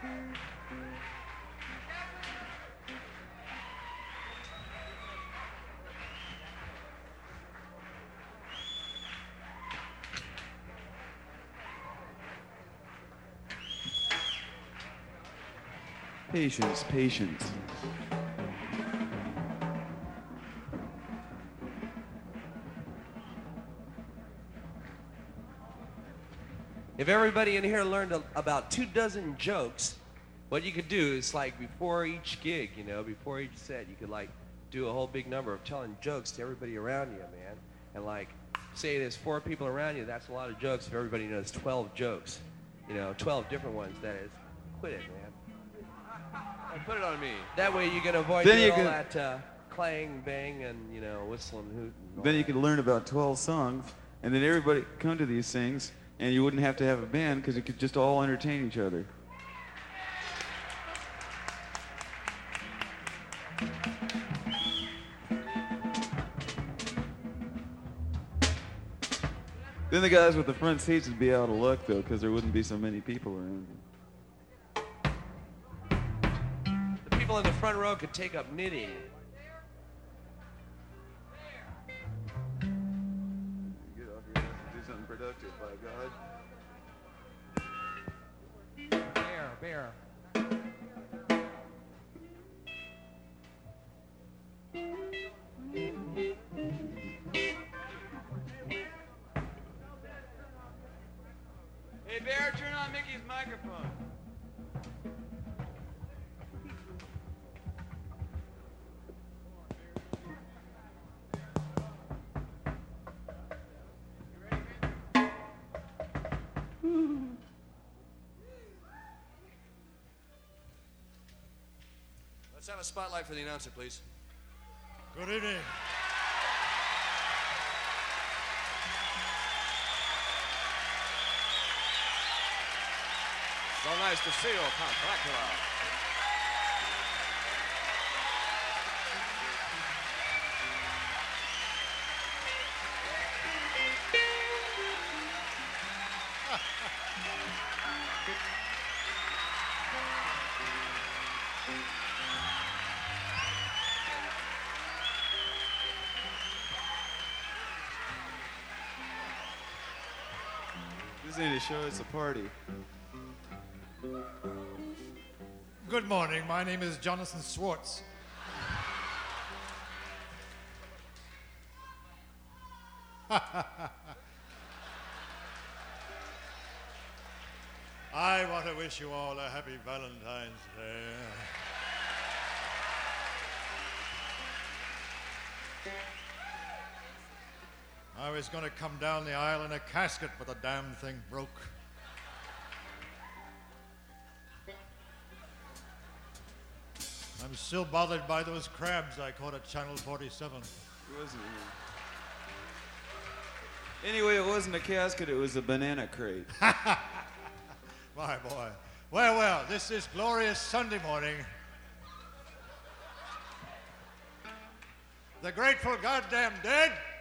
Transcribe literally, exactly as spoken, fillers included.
Patience, patience. If everybody in here learned a, about two dozen jokes, what you could do is like before each gig, you know, before each set, you could like do a whole big number of telling jokes to everybody around you, man. And like, say there's four people around you, that's a lot of jokes. If everybody knows twelve jokes, you know, twelve different ones, that is. Quit it, man. Put it on me. That way you can avoid Then doing you all can- that uh, clang, bang, and, you know, whistling, hoot. And all Then you that. could learn about twelve songs, and then everybody could come to these things, and you wouldn't have to have a band because you could just all entertain each other. Then the guys with the front seats would be out of luck, though, because there wouldn't be so many people around. The people in the front row could take up knitting. Get off your ass and do something productive, by God. Bear, bear. Hey, Bear, turn on Mickey's microphone. Let's have a spotlight for the announcer, please. Good evening. So nice to see you, Count Dracula. This ain't a show, it's a party. Good morning. My name is Jonathan Swartz. I want to wish you all a happy Valentine's Day. I was going to come down the aisle in a casket, but the damn thing broke. I'm still bothered by those crabs I caught at Channel forty-seven. It wasn't. Anyway, it wasn't a casket, it was a banana crate. My boy. Well, well, this is glorious Sunday morning. The Grateful Goddamn Dead